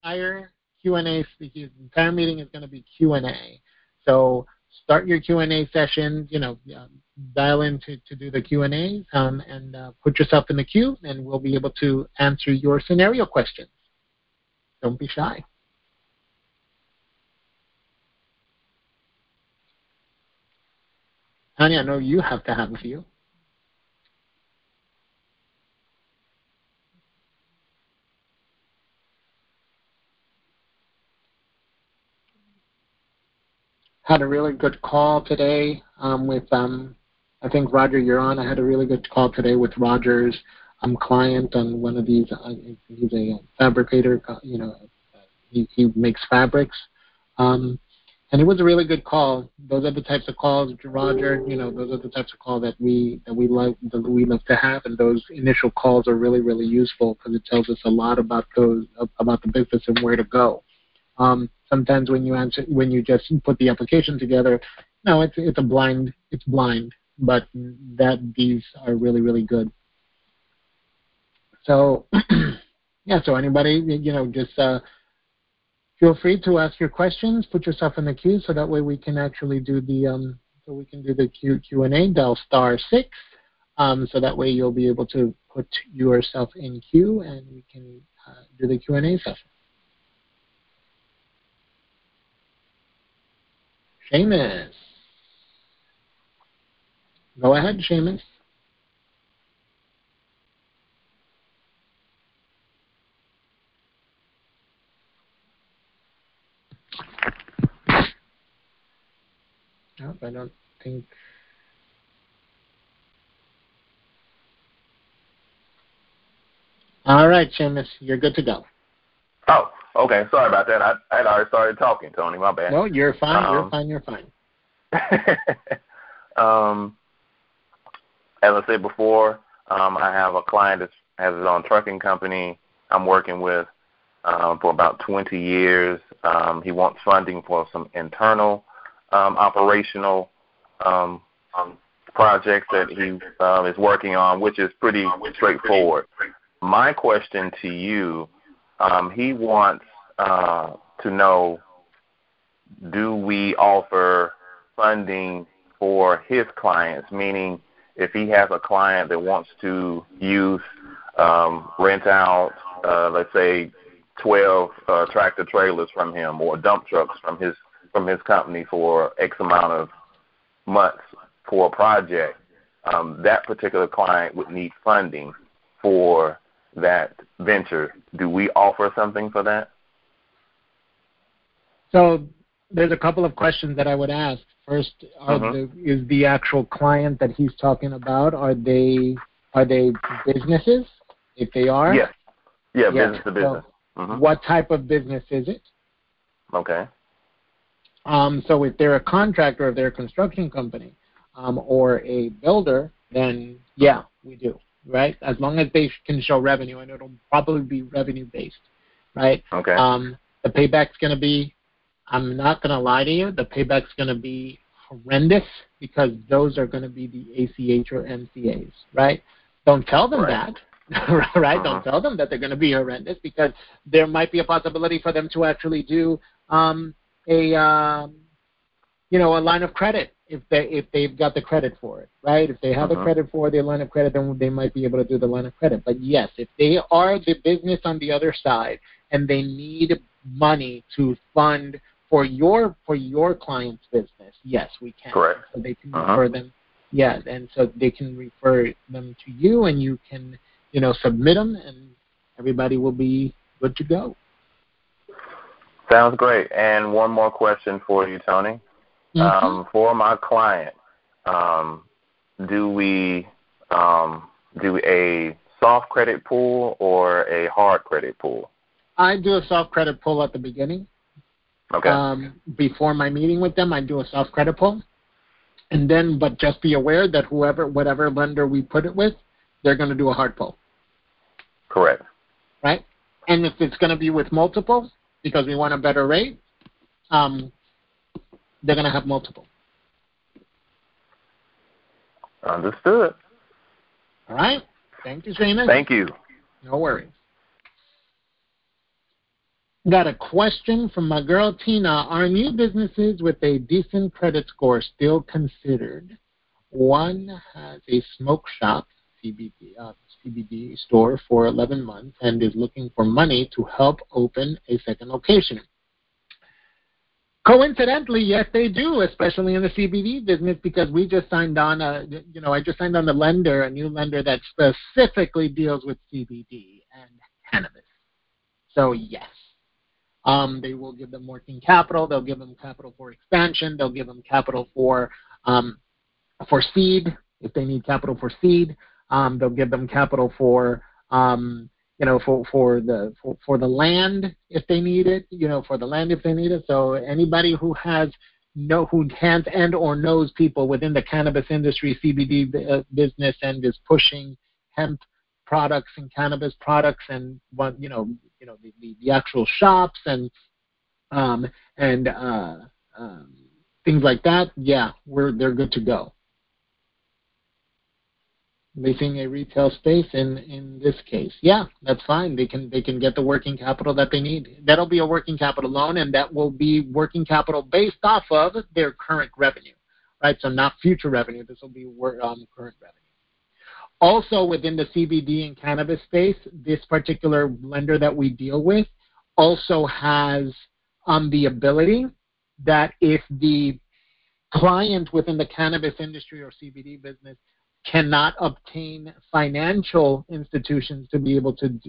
entire Q&A. The entire meeting is going to be Q&A. So start your Q&A session. Dial in to do the Q&As and put yourself in the queue, and we'll be able to answer your scenario questions. Don't be shy. Tanya, I know you have to have a few. Had a really good call today with I think Roger, you're on. I had a really good call today with Roger's client on one of these. He's a fabricator. He makes fabrics, and it was a really good call. Those are the types of calls, Roger. Those are the types of calls that we love to have, and those initial calls are really, really useful because it tells us a lot about the business and where to go. Sometimes when you just put the application together, no, it's blind, but these are really, really good. So, so anybody, just feel free to ask your questions, put yourself in the queue, so that way we can actually do the Q&A. Dial *6, so that way you'll be able to put yourself in queue, and we can do the Q&A session. Seamus. Go ahead, Seamus. Nope, I don't think. All right, Seamus, you're good to go. Oh, okay. Sorry about that. I had already started talking, Tony. My bad. No, you're fine. You're fine. As I said before, I have a client that has his own trucking company I'm working with for about 20 years. He wants funding for some internal operational projects that he is working on, which is pretty straightforward. My question to you, he wants to know, do we offer funding for his clients, meaning if he has a client that wants to rent out, let's say, 12 tractor trailers from him or dump trucks from his company for X amount of months for a project, that particular client would need funding for that venture. Do we offer something for that? So there's a couple of questions that I would ask. First, is the actual client that he's talking about, are they businesses? If they are? Yes. Yeah, business to business. So what type of business is it? Okay. So if they're a contractor, if they're a construction company, or a builder, then yeah, we do, right? As long as they can show revenue, and it'll probably be revenue-based, right? Okay. The payback's going to be, I'm not going to lie to you, the payback's going to be horrendous because those are going to be the ACH or MCAs, right? Don't tell them that, right? Don't tell them that they're going to be horrendous because there might be a possibility for them to actually do a line of credit if they've got the credit for it, right? If they have the credit for the line of credit, then they might be able to do the line of credit. But yes, if they are the business on the other side and they need money to fund for your client's business, yes, we can. Correct. So they can refer them, and so they can refer them to you, and you can, submit them, and everybody will be good to go. Sounds great. And one more question for you, Tony. For my client, do we do a soft credit pull or a hard credit pull? I do a soft credit pull at the beginning. Okay. Before my meeting with them, I do a soft credit pull. And then, but just be aware that whatever lender we put it with, they're going to do a hard pull. Correct. Right? And if it's going to be with multiple, because we want a better rate, they're going to have multiple. Understood. All right. Thank you, Seamus. Thank you. No worries. Got a question from my girl Tina. Are new businesses with a decent credit score still considered? One has a smoke shop, CBD store for 11 months and is looking for money to help open a second location. Coincidentally, yes, they do, especially in the CBD business, because we just signed on I just signed on a new lender that specifically deals with CBD and cannabis. So yes. They will give them working capital. They'll give them capital for expansion. They'll give them capital for seed if they need capital for seed. They'll give them capital for for the land if they need it. So anybody who hands and or knows people within the cannabis industry, CBD business, and is pushing hemp products and cannabis products and the actual shops and things like that, yeah, they're good to go. Leasing a retail space in this case, yeah, that's fine. They can get the working capital that they need. That'll be a working capital loan, and that will be working capital based off of their current revenue, right? So not future revenue. This will be current revenue. Also, within the CBD and cannabis space, this particular lender that we deal with also has the ability that if the client within the cannabis industry or CBD business cannot obtain financial institutions to be able to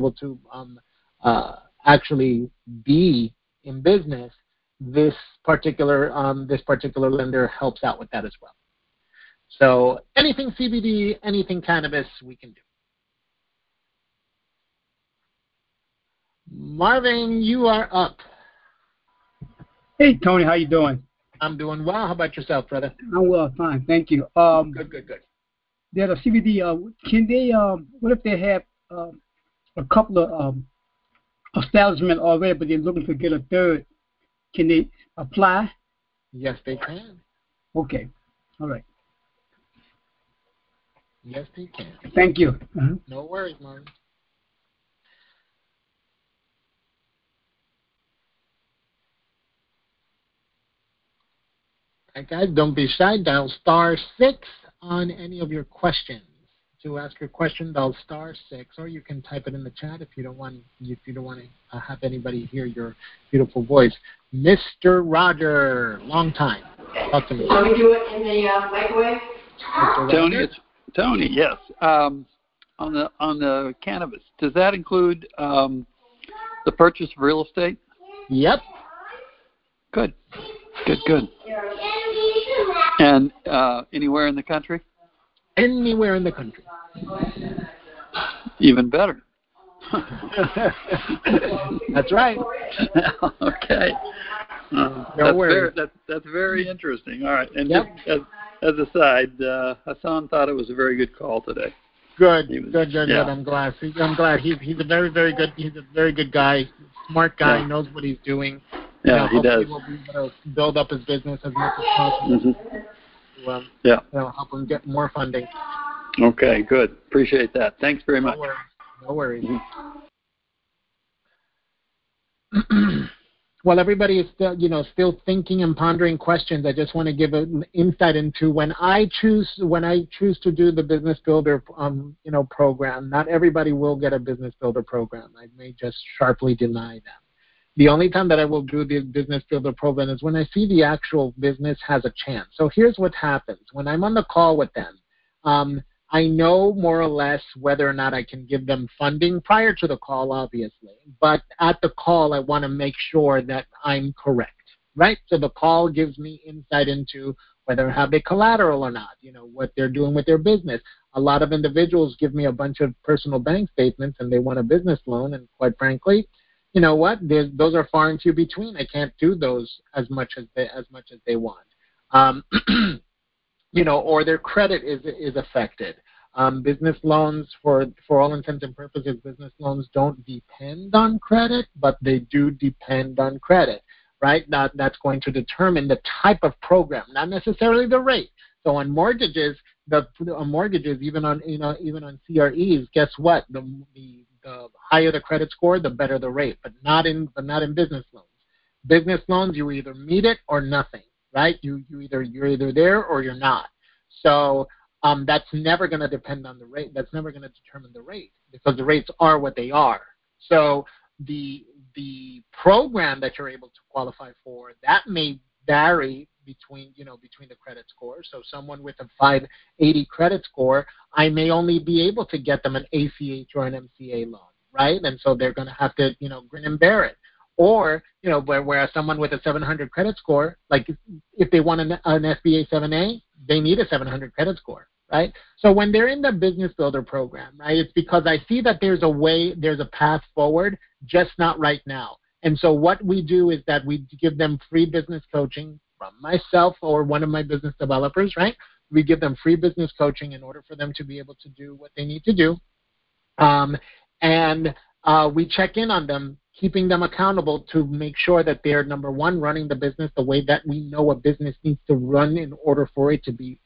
actually be in business, this particular lender helps out with that as well. So anything CBD, anything cannabis, we can do. Marvin, you are up. Hey, Tony, how you doing? I'm doing well. How about yourself, brother? I'm well, fine, thank you. Good. They're the CBD. Can they? What if they have a couple of establishments already, but they're looking to get a third? Can they apply? Yes, they can. Okay, all right. Yes, they can. Thank you. No worries, Marvin. All right, guys, don't be shy. Dial *6 on any of your questions. To ask your question, dial *6, or you can type it in the chat if you don't want to have anybody hear your beautiful voice. Mr. Roger, long time. Talk to me. Can we do it in the microwave? Tony, yes. On the cannabis, does that include the purchase of real estate? Yep. Good. And anywhere in the country? Anywhere in the country. Even better. That's right. Okay. No worries. That's very interesting. All right. And yep. Just as a side, Hassan thought it was a very good call today. Good. I'm glad. He's a very, very good. He's a very good guy, smart guy. Knows what he's doing. Yeah, he does. We'll be able to build up his business as much as possible. Mm-hmm. Help him get more funding. Okay, good. Appreciate that. Thanks very much. No worries. Mm-hmm. While everybody is still thinking and pondering questions, I just want to give an insight into when I choose to do the Business Builder program. Not everybody will get a Business Builder program. I may just sharply deny them. The only time that I will do the Business Builder program is when I see the actual business has a chance. So here's what happens. When I'm on the call with them, I know more or less whether or not I can give them funding prior to the call, obviously. But at the call, I want to make sure that I'm correct, right? So the call gives me insight into whether have they collateral or not, what they're doing with their business. A lot of individuals give me a bunch of personal bank statements and they want a business loan, and quite frankly, you know what? Those are far and few between. I can't do those as much as they want. Or their credit is affected. Business loans, for all intents and purposes, business loans don't depend on credit, but they do depend on credit, right? That's going to determine the type of program, not necessarily the rate. So on mortgages, even on CREs, guess what? The higher the credit score, the better the rate, but not in business loans. Business loans, you either meet it or nothing, right? You're either there or you're not. So that's never going to depend on the rate. That's never going to determine the rate because the rates are what they are. So the program that you're able to qualify for, that may vary between the credit score. So someone with a 580 credit score, I may only be able to get them an ACH or an MCA loan, right? And so they're going to have to grin and bear it. Or whereas someone with a 700 credit score, like if they want an SBA 7A, they need a 700 credit score, right? So when they're in the Business Builder program, right, it's because I see that there's a path forward, just not right now. And so what we do is that we give them free business coaching from myself or one of my business developers, right? We give them free business coaching in order for them to be able to do what they need to do. And we check in on them, keeping them accountable to make sure that they're, number one, running the business the way that we know a business needs to run in order for it to be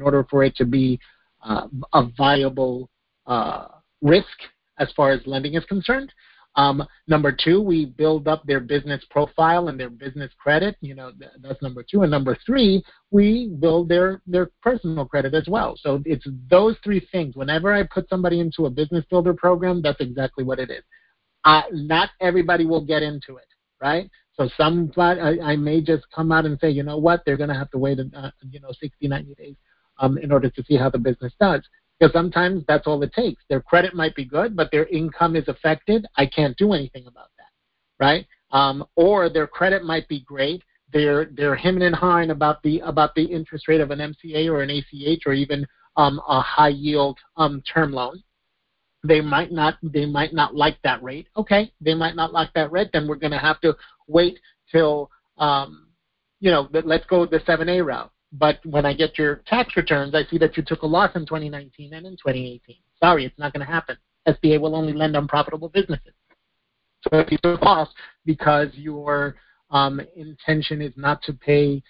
a viable risk as far as lending is concerned. Number two, we build up their business profile and their business credit. That's number two. And number three, we build their personal credit as well. So it's those three things. Whenever I put somebody into a Business Builder program, that's exactly what it is. Not everybody will get into it, right? So I may just come out and say, you know what, they're going to have to wait 60, 90 days in order to see how the business does. Because sometimes that's all it takes. Their credit might be good, but their income is affected. I can't do anything about that, right? Or their credit might be great. They're hemming and hawing about the interest rate of an MCA or an ACH or even a high yield term loan. They might not like that rate. Okay, they might not like that rate. Then we're going to have to wait till let's go the 7A route. But when I get your tax returns, I see that you took a loss in 2019 and in 2018. Sorry, it's not going to happen. SBA will only lend on profitable businesses. So if you took a loss because your intention is not to pay,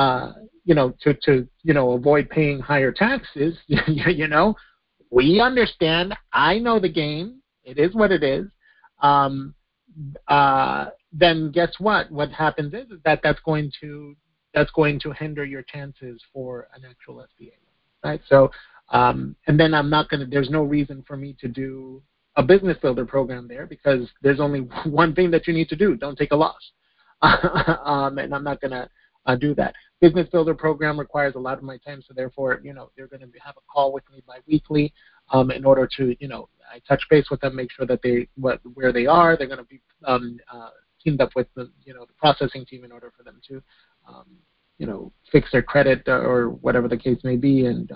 to avoid paying higher taxes, we understand. I know the game. It is what it is. Then guess what? What happens is that that's going to hinder your chances for an actual SBA loan, right? So, and then there's no reason for me to do a Business Builder program there because there's only one thing that you need to do. Don't take a loss. And I'm not going to do that. Business Builder program requires a lot of my time, so therefore, they're going to have a call with me biweekly in order to, I touch base with them, make sure that where they are. They're going to be teamed up with the processing team in order for them to, fix their credit or whatever the case may be, and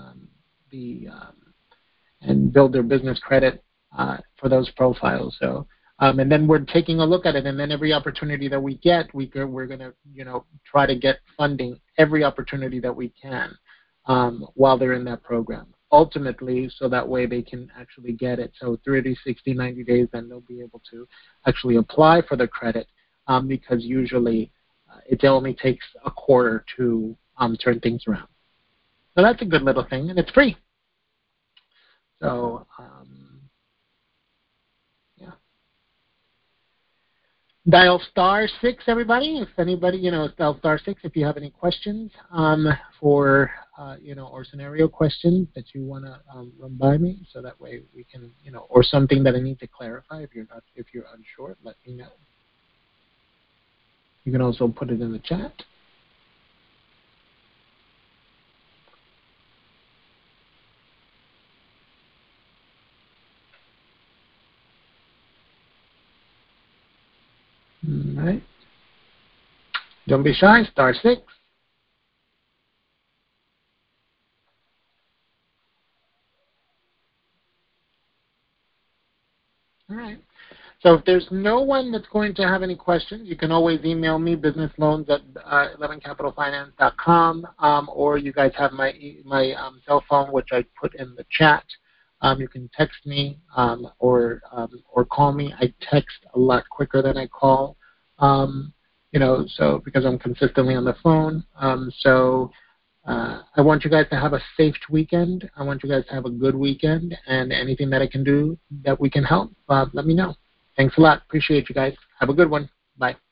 and build their business credit for those profiles. So. And then we're taking a look at it, and then every opportunity that we get, we're going to, try to get funding every opportunity that we can while they're in that program. Ultimately, so that way they can actually get it. So 30, 60, 90 days, then they'll be able to actually apply for the credit because usually it only takes a quarter to turn things around. So that's a good little thing, and it's free. So, dial *6, everybody. If anybody, dial *6 if you have any questions for, or scenario questions that you want to run by me, so that way we can, or something that I need to clarify. If you're unsure, let me know. You can also put it in the chat. All right. Don't be shy. *6. All right. So if there's no one that's going to have any questions, you can always email me, businessloans@11capitalfinance.com, or you guys have my cell phone, which I put in the chat. You can text me or call me. I text a lot quicker than I call, so because I'm consistently on the phone. I want you guys to have a safe weekend. I want you guys to have a good weekend, and anything that I can do that we can help, let me know. Thanks a lot. Appreciate you guys. Have a good one. Bye.